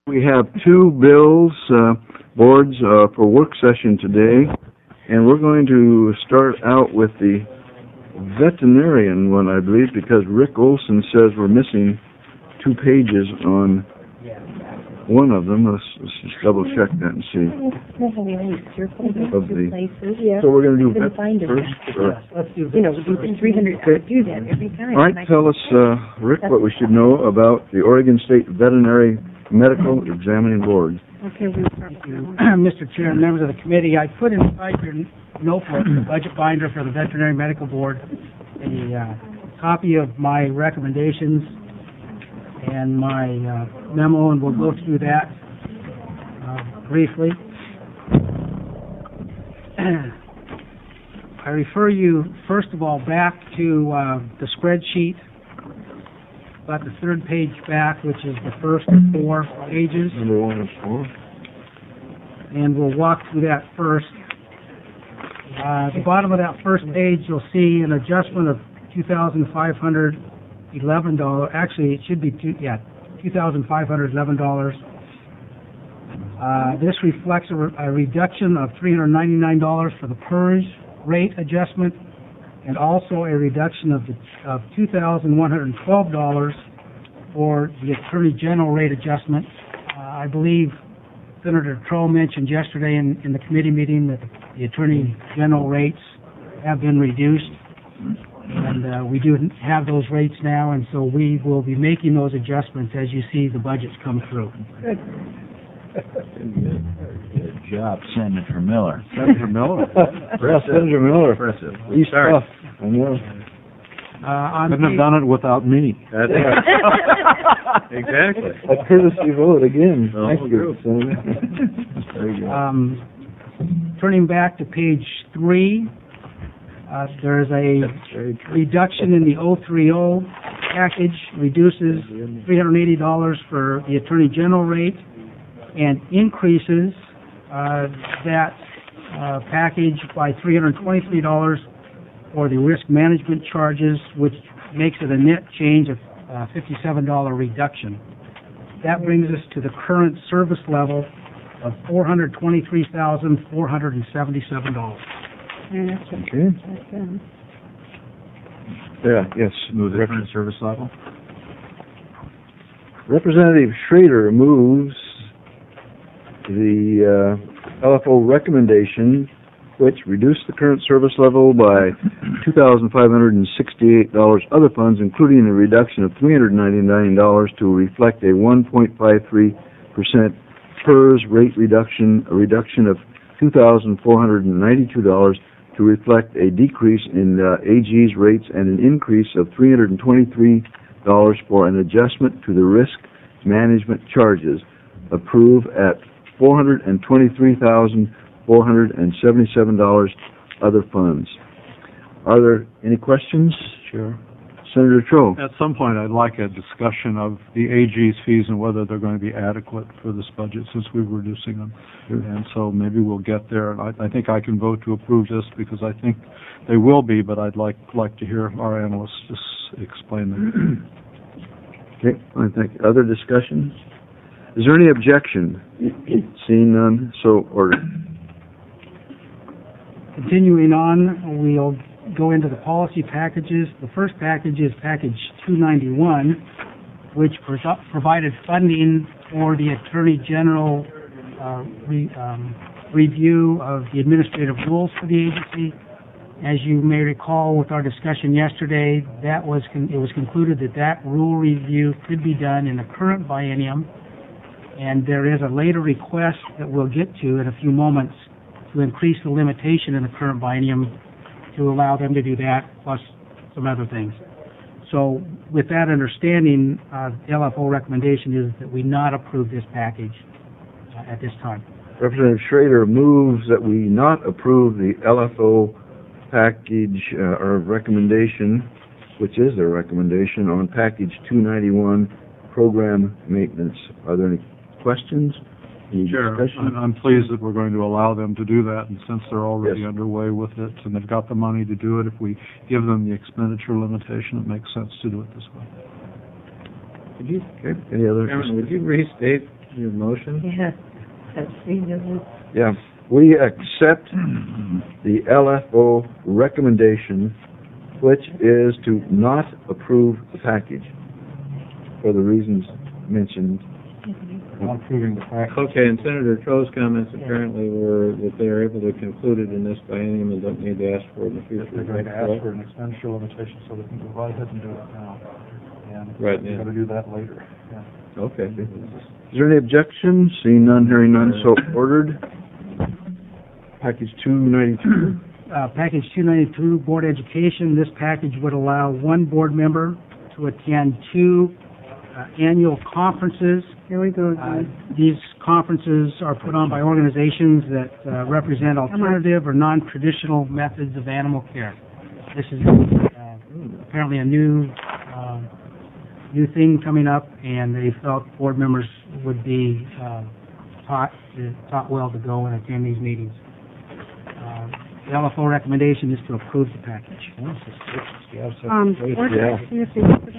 We have two bills, boards for work session today, and we're going to start out with the veterinarian one, I believe, because Rick Olson says we're missing 2 pages on one of them. Let's just double check that and see. So we're going to do vet first? Let's do you know, it's 300 to do that every time. All right, tell us, Rick, what we should know about the Oregon State Veterinary Medical Examining Board. Okay, Mr. Chair and members of the committee, I put inside your notebook, the budget binder for the Veterinary Medical Board, a copy of my recommendations and my memo, and we'll go through that briefly. I refer you, first of all, back to the spreadsheet, about the 3rd page back, which is the first 4 pages. Number 1 and 4. And we'll walk through that first. At the bottom of that first page, you'll see an adjustment of $2,511. Actually, it should be $2,511. This reflects a reduction of $399 for the PERS rate adjustment, and also a reduction of $2,112 for the Attorney General rate adjustment. I believe Senator Troll mentioned yesterday in the committee meeting that the Attorney General rates have been reduced, and we do have those rates now, and so we will be making those adjustments as you see the budgets come through. Good. Good job, Senator Miller. Senator Miller? Yes, Senator Miller. Impressive. He's tough. I know. Couldn't have done it without me. That's right. Exactly. A courtesy vote again. Oh, Thank you, Senator. Very good. Turning back to page 3, there's a reduction in the 030 package, reduces $380 for the Attorney General rate, and increases that package by $323 for the risk management charges, which makes it a net change of $57 reduction. That brings us to the current service level of $423,477. Okay. Yeah, yes. Move the current service level. Representative Schrader moves the LFO recommendation, which reduced the current service level by $2,568 other funds, including a reduction of $399 to reflect a 1.53% PERS rate reduction, a reduction of $2,492 to reflect a decrease in AG's rates, and an increase of $323 for an adjustment to the risk management charges, approved at $423,477 other funds. Are there any questions? Sure. Senator Troll. At some point, I'd like a discussion of the AG's fees and whether they're going to be adequate for this budget, since we're reducing them. Sure. And so maybe we'll get there. And I think I can vote to approve this because I think they will be, but I'd like to hear our analysts just explain them. Okay, I think other discussions? Is there any objection? Seeing none, so ordered. Continuing on, we'll go into the policy packages. The first package is package 291, which provided funding for the Attorney General review of the administrative rules for the agency. As you may recall with our discussion yesterday, it was concluded that rule review could be done in the current biennium, and there is a later request that we'll get to in a few moments to increase the limitation in the current biennium to allow them to do that, plus some other things. So with that understanding, the LFO recommendation is that we not approve this package at this time. Representative Schrader moves that we not approve the LFO package or recommendation, which is their recommendation, on package 291, program maintenance. Are there any questions? Any Sure. discussion? I'm pleased that we're going to allow them to do that, and since they're already Yes. underway with it and they've got the money to do it, if we give them the expenditure limitation, it makes sense to do it this way. Okay. Any other? Chairman, would you restate Your motion? Yeah, that's $3 Yeah, we accept the LFO recommendation, which is to not approve the package for the reasons mentioned. Not approving the package. Okay, and Senator Tro's comments apparently were that they are able to conclude it in this biennium and don't need to ask for it in the future. They're going to ask for an expenditure limitation so they can go right ahead and do it now. And Right, they're yeah. going to do that later. Yeah. Okay. Is there any objection? Seeing none, hearing none, so ordered. Package 292. Package 292, Board Education. This package would allow one board member to attend two annual conferences. Here we go. These conferences are put on by organizations that represent alternative or non-traditional methods of animal care. This is apparently a new thing coming up, and they felt board members would be taught well to go and attend these meetings. The LFO recommendation is to approve the package. Where did I see if they put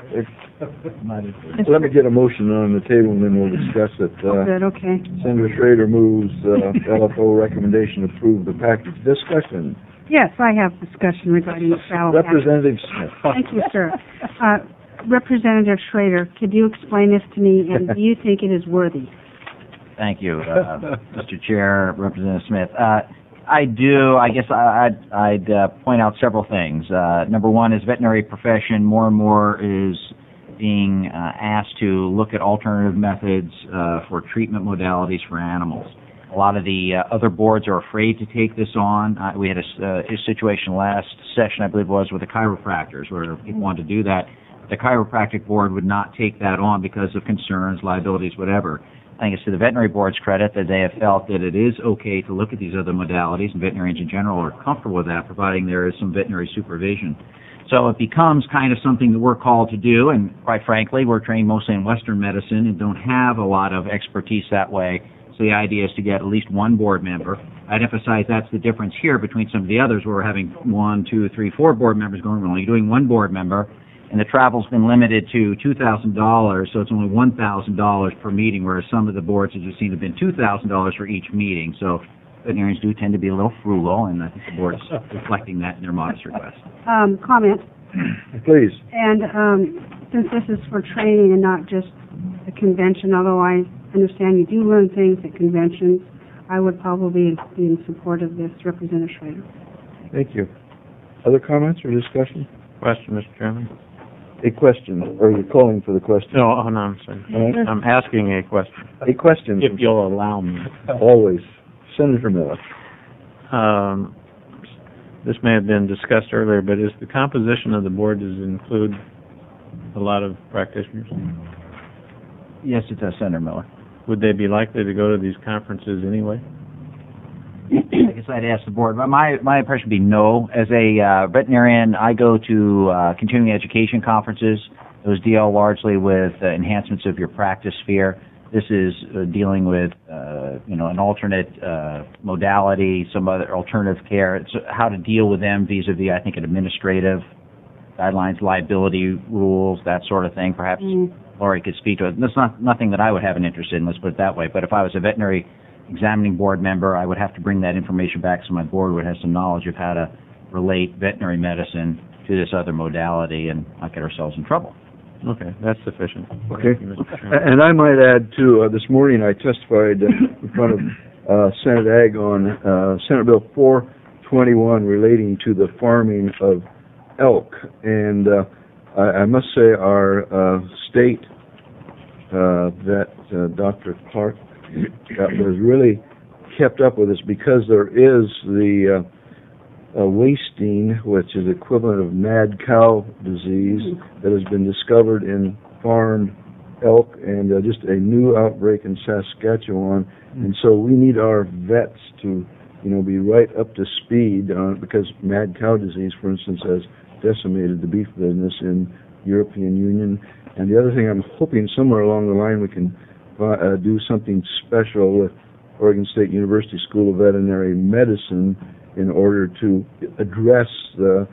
that? Let me get a motion on the table and then we'll discuss it. Good, okay. Senator Schrader moves LFO recommendation to approve the package. Discussion. Yes, I have discussion regarding the travel package. Representative Smith. Thank you, sir. Representative Schrader, could you explain this to me, and do you think it is worthy? Thank you, Mr. Chair, Representative Smith. I do. I guess I'd point out several things. Number one is veterinary profession more and more is being asked to look at alternative methods for treatment modalities for animals. A lot of the other boards are afraid to take this on. We had a situation last session, I believe it was, with the chiropractors, where people wanted to do that. The chiropractic board would not take that on because of concerns, liabilities, whatever. I think it's to the veterinary board's credit that they have felt that it is okay to look at these other modalities, and veterinarians in general are comfortable with that, providing there is some veterinary supervision. So it becomes kind of something that we're called to do, and quite frankly, we're trained mostly in Western medicine and don't have a lot of expertise that way. So the idea is to get at least one board member. I'd emphasize that's the difference here between some of the others where we're having 1, 2, 3, 4 board members going. We're only doing one board member. And the travel's been limited to $2,000, so it's only $1,000 per meeting, whereas some of the boards, as you've seen, have been $2,000 for each meeting. So veterinarians do tend to be a little frugal, and I think the board's reflecting that in their modest request. Comment. Please. And since this is for training and not just a convention, although I understand you do learn things at conventions, I would probably be in support of this, Representative Schrader. Thank you. Other comments or discussion? Question, Mr. Chairman? A question, or you're calling for the question? No, I'm sorry. All right. I'm asking a question. A question. If you'll allow me. Always. Senator Miller. This may have been discussed earlier, but is the composition of the board, does it include a lot of practitioners? Yes, it does, Senator Miller. Would they be likely to go to these conferences anyway? I guess I'd ask the board, but my impression would be no. As a veterinarian, I go to continuing education conferences. Those deal largely with enhancements of your practice sphere. This is dealing with, an alternate modality, some other alternative care. It's how to deal with them vis-a-vis, I think, administrative guidelines, liability rules, that sort of thing. Perhaps Lori could speak to it. That's nothing that I would have an interest in, let's put it that way. But if I was a veterinary examining board member, I would have to bring that information back so my board would have some knowledge of how to relate veterinary medicine to this other modality and not get ourselves in trouble. Okay, that's sufficient. Okay. Thank you, Mr. Chairman. And I might add, too, this morning I testified in front of Senate Ag on Senate Bill 421 relating to the farming of elk. And I must say our state vet, Dr. Clark, was really kept up with us because there is the wasting, which is equivalent of mad cow disease, that has been discovered in farmed elk, and just a new outbreak in Saskatchewan. And so we need our vets to, be right up to speed because mad cow disease, for instance, has decimated the beef business in European Union. And the other thing, I'm hoping somewhere along the line we can do something special with Oregon State University School of Veterinary Medicine in order to address the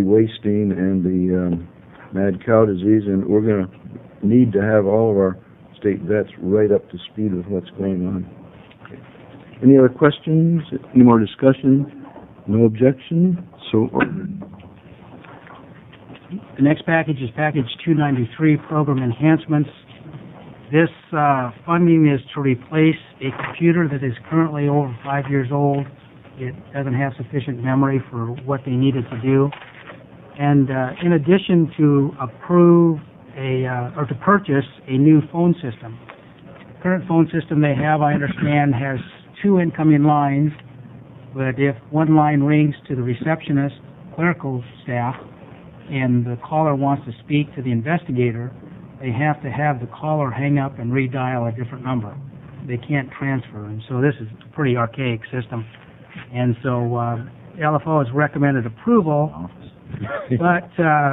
wasting and the mad cow disease. And we're going to need to have all of our state vets right up to speed with what's going on. Any other questions? Any more discussion? No objection? So ordered. The next package is package 293, program enhancements. This funding is to replace a computer that is currently over 5 years old. It doesn't have sufficient memory for what they needed to do. And in addition to approve or to purchase a new phone system. The current phone system they have, I understand, has 2 incoming lines, but if one line rings to the receptionist, clerical staff, and the caller wants to speak to the investigator, they have to have the caller hang up and redial a different number. They can't transfer, and so this is a pretty archaic system. And so LFO has recommended approval, but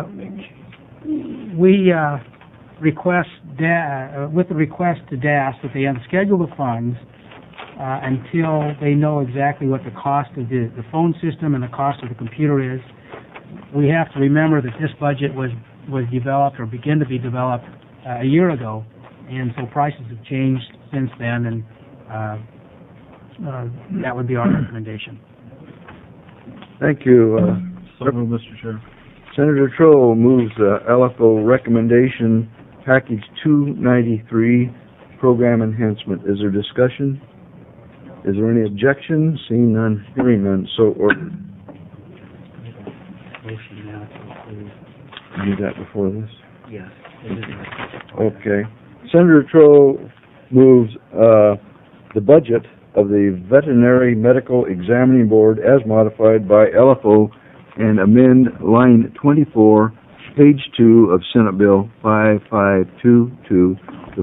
we request with the request to DAS that they unschedule the funds until they know exactly what the cost of the phone system and the cost of the computer is. We have to remember that this budget was developed or began to be developed a year ago, and so prices have changed since then, and that would be our recommendation. Thank you. So moved, Mr. Chair. Senator Troll moves LFO recommendation package 293 program enhancement. Is there discussion? Is there any objection? Seeing none, hearing none, so ordered. Motion now to approve. You did that before this? Yes. Okay. Senator Troll moves the budget of the Veterinary Medical Examining Board as modified by LFO and amend line 24, page 2 of Senate Bill 5522 to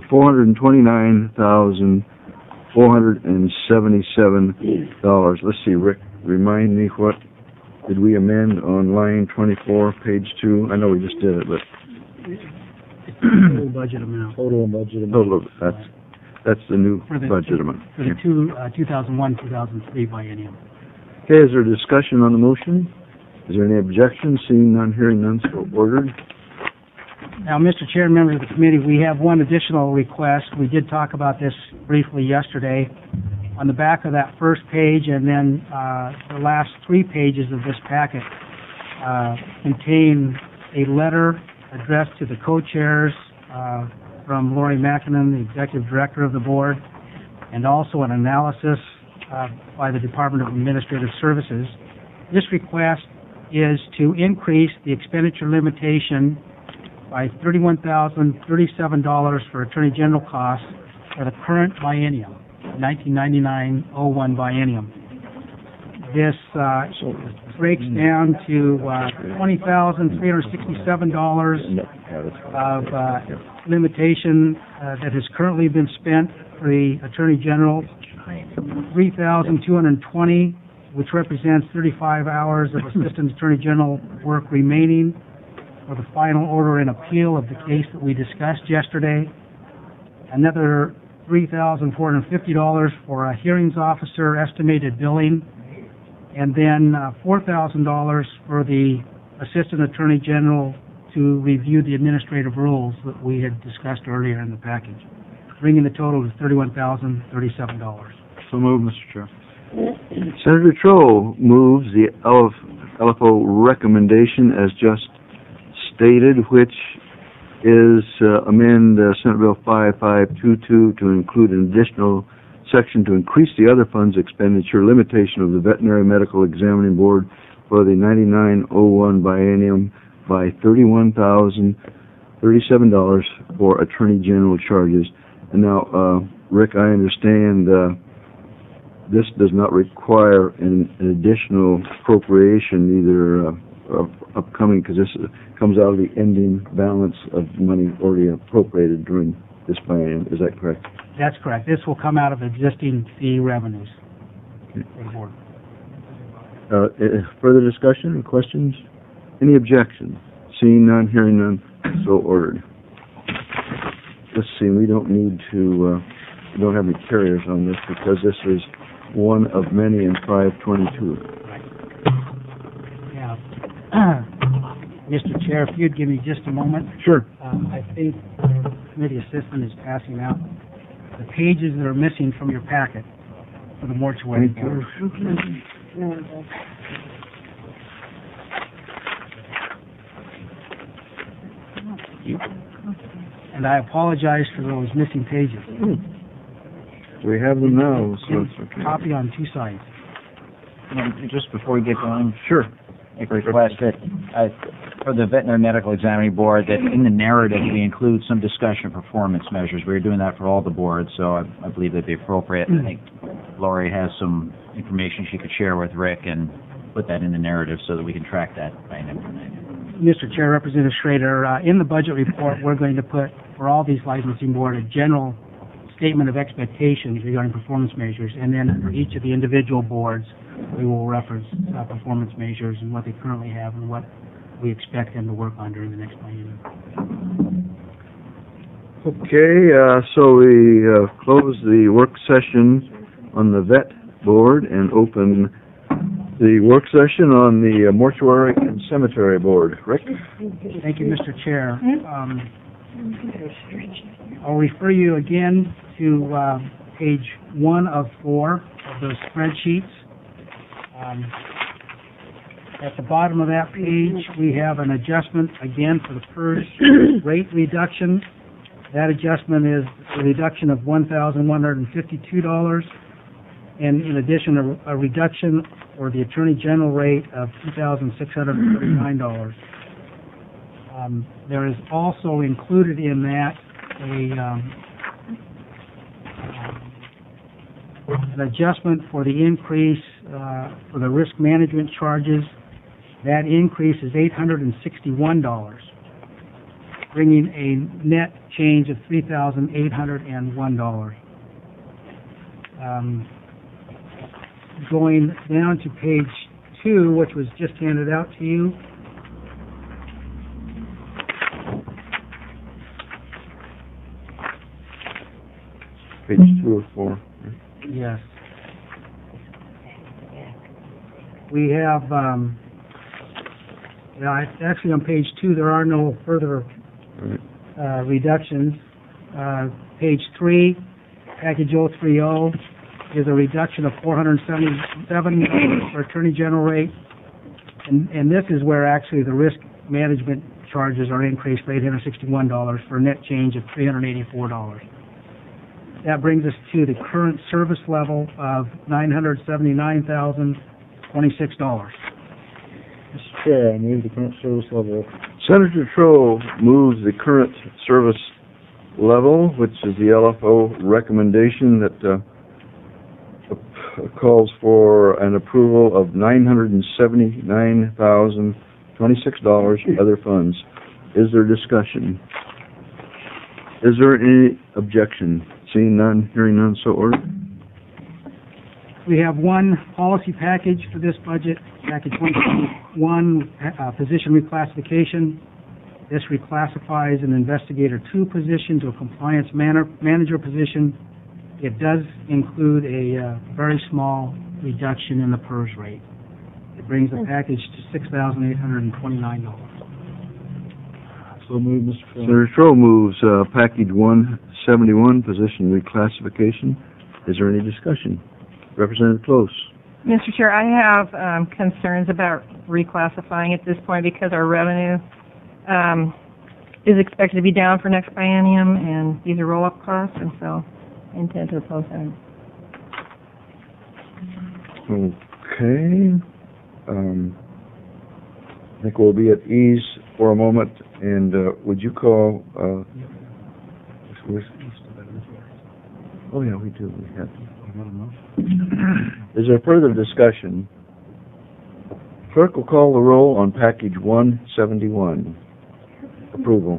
$429,477. Let's see, Rick, remind me, what did we amend on line 24, page 2? I know we just did it, but Total budget amount. Total budget. total, that's the new budget amount. For the 2001-2003 biennium. Okay, is there discussion on the motion? Is there any objection? Seeing none, hearing none, so ordered. Now, Mr. Chair, members of the committee, we have one additional request. We did talk about this briefly yesterday. On the back of that first page and then the last 3 pages of this packet contain a letter addressed to the co-chairs from Lori Mackinnon, the Executive Director of the Board, and also an analysis by the Department of Administrative Services. This request is to increase the expenditure limitation by $31,037 for Attorney General costs for the current biennium, 1999-01 biennium. This breaks down to $20,367 of limitation that has currently been spent for the Attorney General, $3,220, which represents 35 hours of Assistant Attorney General work remaining for the final order and appeal of the case that we discussed yesterday. Another $3,450 for a hearings officer estimated billing, and then $4,000 for the Assistant Attorney General to review the administrative rules that we had discussed earlier in the package, bringing the total to $31,037. So moved, Mr. Chair. Senator Troll moves the LFO recommendation as just stated, which is amend Senate Bill 5522 to include an additional section to increase the other funds expenditure limitation of the Veterinary Medical Examining Board for the 99-01 biennium by $31,037 for Attorney General charges. And now, Rick, I understand this does not require an additional appropriation, either upcoming, because this comes out of the ending balance of money already appropriated during this biennium. Is that correct? That's correct. This will come out of existing fee revenues for the board. Further discussion or questions? Any objection? Seeing none, hearing none, so ordered. Let's see, we don't need to, we don't have any carriers on this because this is one of many in 522. Yeah. Mr. Chair, if you'd give me just a moment. Sure. I think committee assistant is passing out the pages that are missing from your packet for the mortuary Thank board. And I apologize for those missing pages. We have them now, so it's okay. Copy on two sides. Just before we get going, Sure. make a request that, for the Veterinary Medical Examining Board, that in the narrative we include some discussion of performance measures. We're doing that for all the boards, so I believe that'd be appropriate. I think Lori has some information she could share with Rick and put that in the narrative so that we can track that by next night. Mr. Chair, Representative Schrader, in the budget report, we're going to put, for all these licensing board, a general statement of expectations regarding performance measures, and then for each of the individual boards, we will reference performance measures and what they currently have and what we expect them to work on during the next biennium. Okay, so we close the work session on the vet board and open the work session on the mortuary and cemetery board. Rick? Thank you, Mr. Chair. I'll refer you again to page 1 of 4 of those spreadsheets. At the bottom of that page, we have an adjustment, again, for the PERS rate reduction. That adjustment is a reduction of $1,152, and in addition, a reduction for the Attorney General rate of $2,639. There is also included in that an adjustment for the increase for the risk management charges. That increase is $861, bringing a net change of $3,801. Going down to page 2, which was just handed out to you, Page 2 of 4. yes. We have, actually on page 2 there are no further reductions. Page 3, package 030, is a reduction of $477 for Attorney General rate, and this is where actually the risk management charges are increased by $861 for a net change of $384. That brings us to the current service level of $979,026. Mr. Chair, I move the current service level. Senator Troll moves the current service level, which is the LFO recommendation that calls for an approval of $979,026 other funds. Is there discussion? Is there any objection? Seeing none, hearing none, so ordered. We have one policy package for this budget, package 121, position reclassification. This reclassifies an investigator 2 position to a compliance manager position. It does include a very small reduction in the PERS rate. It brings the package to $6,829. So moved, Mr. Chair. Senator Troll moves package 171, position reclassification. Is there any discussion? Representative Close. Mr. Chair, I have concerns about reclassifying at this point because our revenue is expected to be down for next biennium, and these are roll-up costs, and so I intend to oppose that. Okay. I think we'll be at ease for a moment, and would you call... oh, yeah, we do. We have. Is there further discussion? Clerk will call the roll on package 171. Approval.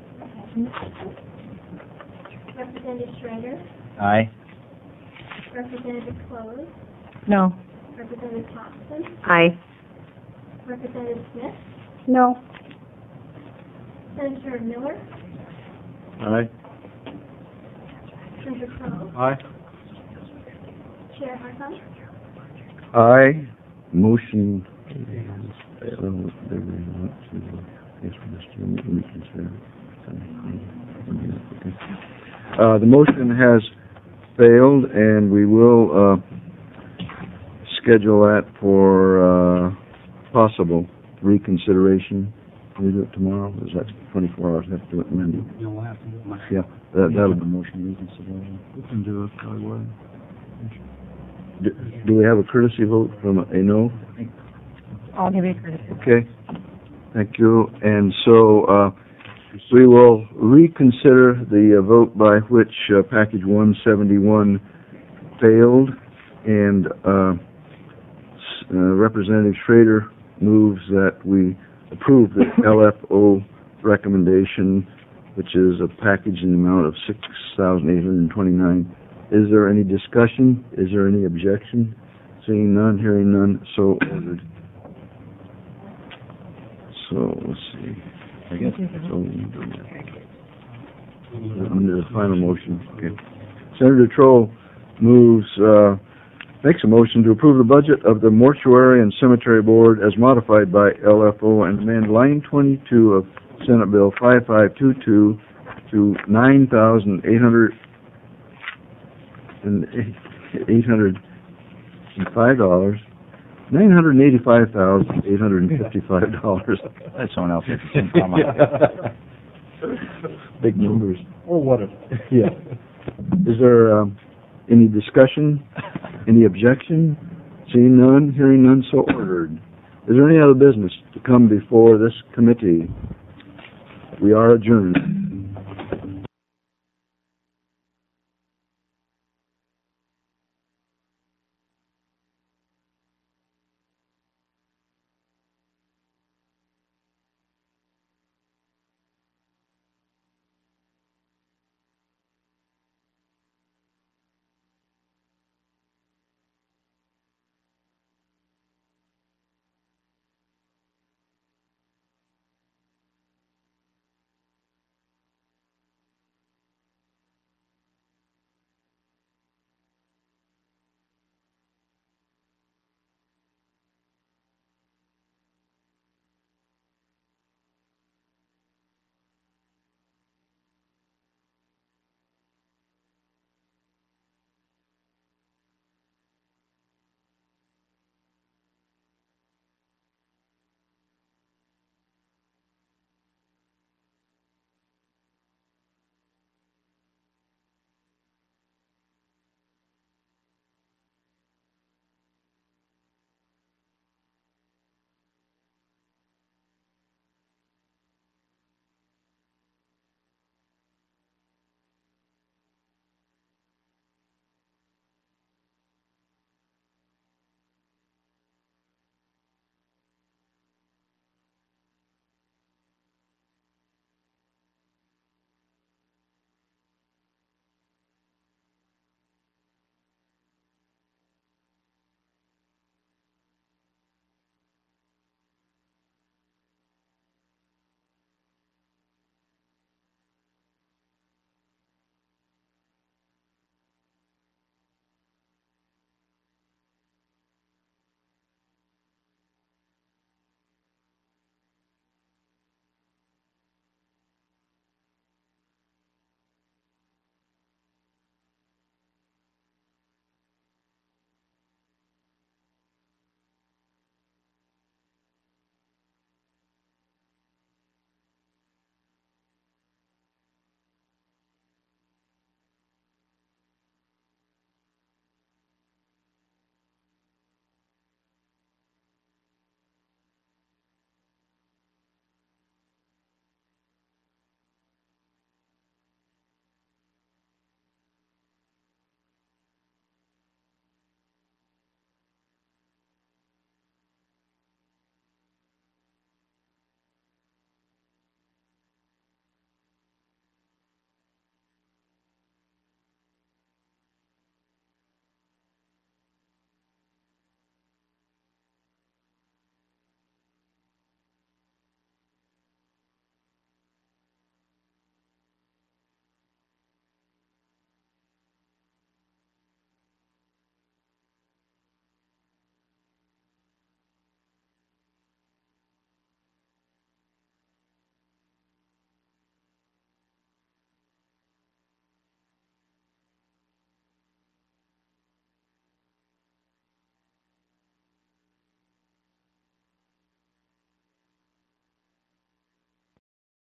Representative Schrader? Aye. Representative Close? No. Representative Thompson? Aye. Representative Smith? No. Senator Miller? Aye. Senator Crowe? Aye. Chair Hartung? Aye. Motion. The motion has failed, and we will schedule that for possible reconsideration. Can we do it tomorrow? Is that 24 hours? Have to do it Monday. You'll have to do it Monday. Yeah, that'll be. Motion reconsideration. We can do it that way. Do we have a courtesy vote from a no? I'll give you credit. Okay, thank you. And so, we will reconsider the vote by which package 171 failed, and Representative Schrader moves that we approve the LFO recommendation, which is a package in the amount of $6,829. Is there any discussion? Is there any objection? Seeing none, hearing none, so ordered. So, let's see. I guess so. The final motion. Okay. Senator Troll makes a motion to approve the budget of the Mortuary and Cemetery Board as modified by LFO and amend line 22 of Senate Bill 5522 to $9,805. $985,855. Let someone else get the same comment. Big numbers. Or whatever. Yeah. Is there any discussion? Any objection? Seeing none, hearing none, so ordered. Is there any other business to come before this committee? We are adjourned.